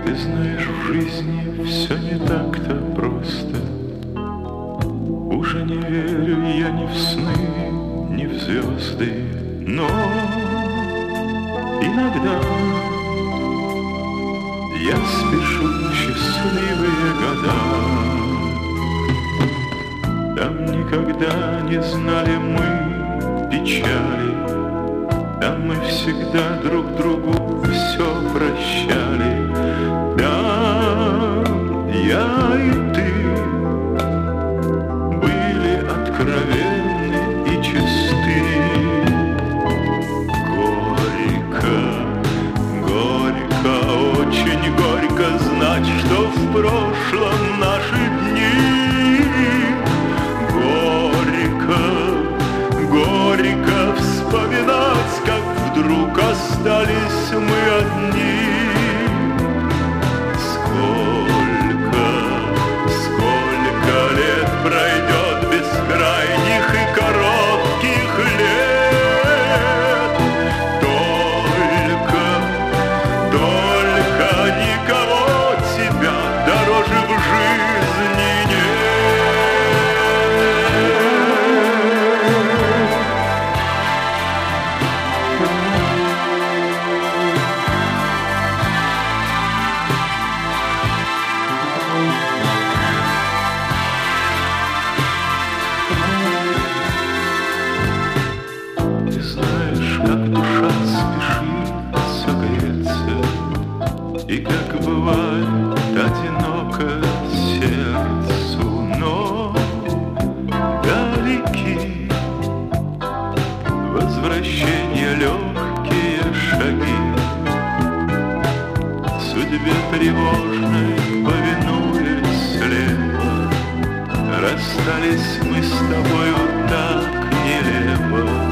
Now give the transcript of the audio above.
Ты знаешь, в жизни все не так-то просто. Уже не верю я ни в сны, ни в звезды, но иногда я спешу в счастливые года. Там никогда не знали мы печали, там мы всегда друг другу все прощали. Да, я и ты были откровенны и чисты. Горько, горько, очень горько знать, что в прошлом наши дни. Горько, горько вспоминать, как вдруг остались мы одни. Сколько лет пройдет бескрайних и коротких лет. Только никого тебя дороже в жизни нет. Ты знаешь, как душа спешит согреться, и как бывает одиноко сердцу, но далеки возвращения легкие шаги. Судьбе тревожной повинуясь слепо, расстались мы с тобою так нелепо.